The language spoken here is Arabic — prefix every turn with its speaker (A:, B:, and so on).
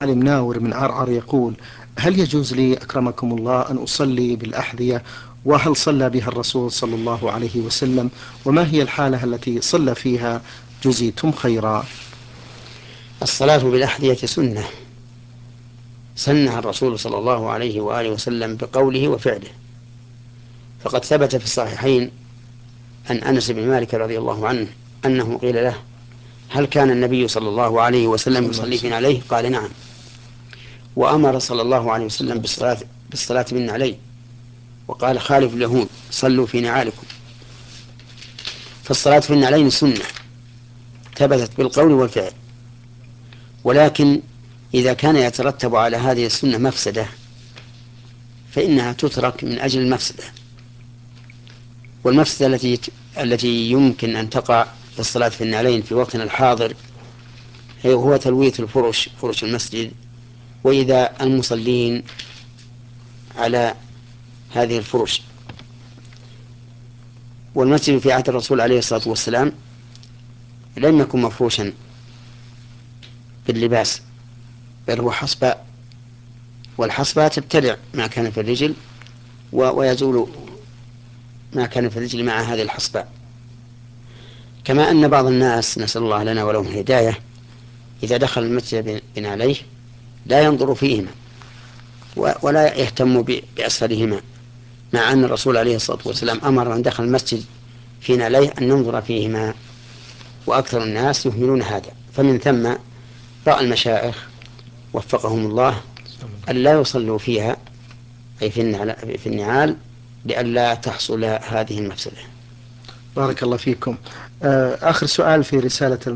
A: المناور من عرعر يقول: هل يجوز لي أكرمكم الله أن أصلي بالأحذية؟ وهل صلى بها الرسول صلى الله عليه وسلم؟ وما هي الحالة التي صلى فيها؟ جزيتم خيرا.
B: الصلاة بالأحذية سنة سنها الرسول صلى الله عليه وآله وسلم بقوله وفعله، فقد ثبت في الصحيحين عن أنس بن مالك رضي الله عنه أنه قيل له: هل كان النبي صلى الله عليه وسلم
A: صلى الله عليه
B: يصلي
A: وسلم.
B: بنا عليه؟ قال: نعم. وأمر صلى الله عليه وسلم بالصلاة بنا عليه، وقال: خالف اليهود صلوا في نعالكم. فالصلاة في النعلين سنة ثبتت بالقول والفعل، ولكن إذا كان يترتب على هذه السنة مفسدة فإنها تترك من أجل المفسدة. والمفسدة التي يمكن أن تقع في الصلاة في النعلين في وقتنا الحاضر هو تلويث فرش المسجد، وإذا المصلين على هذه الفرش. والمسجد في عهد الرسول عليه الصلاة والسلام لم يكن مفروشا باللباس، بل هو حصباء، والحصباء تبتلع ما كان في الرجل ويزول ما كان في الرجل مع هذه الحصباء. كما أن بعض الناس، نسأل الله لنا ولهم الهداية، إذا دخل المسجد بنعليه لا ينظر فيهما ولا يهتم بأسفلهما، مع أن الرسول عليه الصلاة والسلام أمر من دخل المسجد في نعليه أن ينظر فيهما، وأكثر الناس يهملون هذا. فمن ثم رأى المشايخ وفقهم الله أن لا يصلوا فيها، أي في النعال، لئلا تحصل هذه المفسدة.
A: بارك الله فيكم. آخر سؤال في رسالة